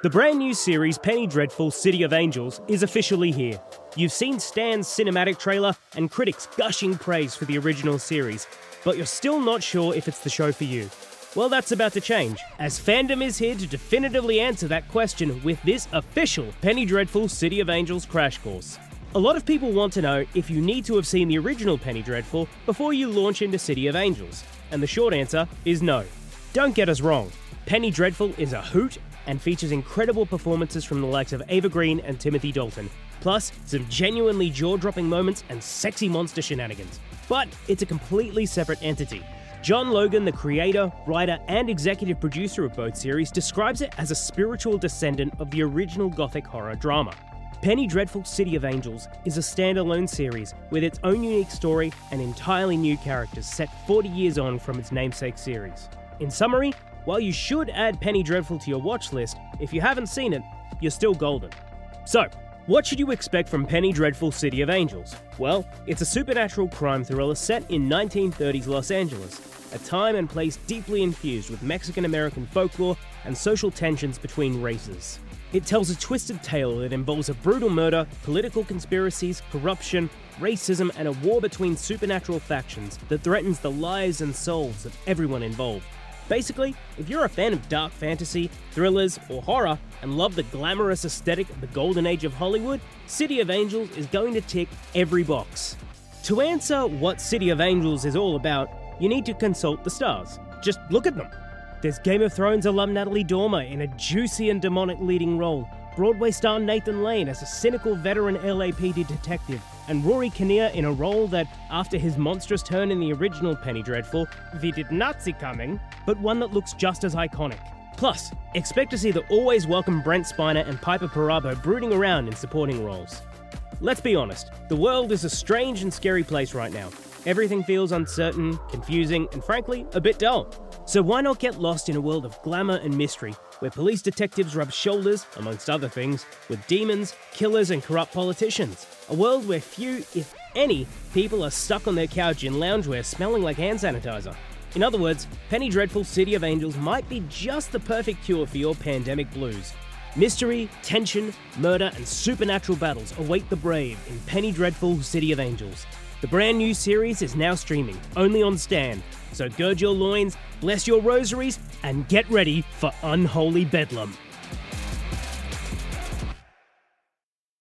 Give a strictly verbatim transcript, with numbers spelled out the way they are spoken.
The brand new series Penny Dreadful City of Angels is officially here. You've seen Stan's cinematic trailer and critics gushing praise for the original series, but you're still not sure if it's the show for you. Well, that's about to change, as fandom is here to definitively answer that question with this official Penny Dreadful City of Angels crash course. A lot of people want to know if you need to have seen the original Penny Dreadful before you launch into City of Angels, and the short answer is no. Don't get us wrong, Penny Dreadful is a hoot and features incredible performances from the likes of Ava Green and Timothy Dalton, plus some genuinely jaw-dropping moments and sexy monster shenanigans. But it's a completely separate entity. John Logan, the creator, writer, and executive producer of both series, describes it as a spiritual descendant of the original gothic horror drama. Penny Dreadful City of Angels is a standalone series with its own unique story and entirely new characters set forty years on from its namesake series. In summary, while you should add Penny Dreadful to your watch list, if you haven't seen it, you're still golden. So, what should you expect from Penny Dreadful City of Angels? Well, it's a supernatural crime thriller set in nineteen thirties Los Angeles, a time and place deeply infused with Mexican-American folklore and social tensions between races. It tells a twisted tale that involves a brutal murder, political conspiracies, corruption, racism, and a war between supernatural factions that threatens the lives and souls of everyone involved. Basically, if you're a fan of dark fantasy, thrillers, or horror, and love the glamorous aesthetic of the golden age of Hollywood, City of Angels is going to tick every box. To answer what City of Angels is all about, you need to consult the stars. Just look at them. There's Game of Thrones alum Natalie Dormer in a juicy and demonic leading role, Broadway star Nathan Lane as a cynical veteran L A P D detective, and Rory Kinnear in a role that, after his monstrous turn in the original Penny Dreadful, we did not see coming, but one that looks just as iconic. Plus, expect to see the always welcome Brent Spiner and Piper Perabo brooding around in supporting roles. Let's be honest, the world is a strange and scary place right now. Everything feels uncertain, confusing, and frankly, a bit dull. So why not get lost in a world of glamour and mystery, where police detectives rub shoulders, amongst other things, with demons, killers, and corrupt politicians? A world where few, if any, people are stuck on their couch in loungewear smelling like hand sanitizer. In other words, Penny Dreadful City of Angels might be just the perfect cure for your pandemic blues. Mystery, tension, murder, and supernatural battles await the brave in Penny Dreadful City of Angels. The brand new series is now streaming, only on Stan, so gird your loins, bless your rosaries, and get ready for unholy bedlam.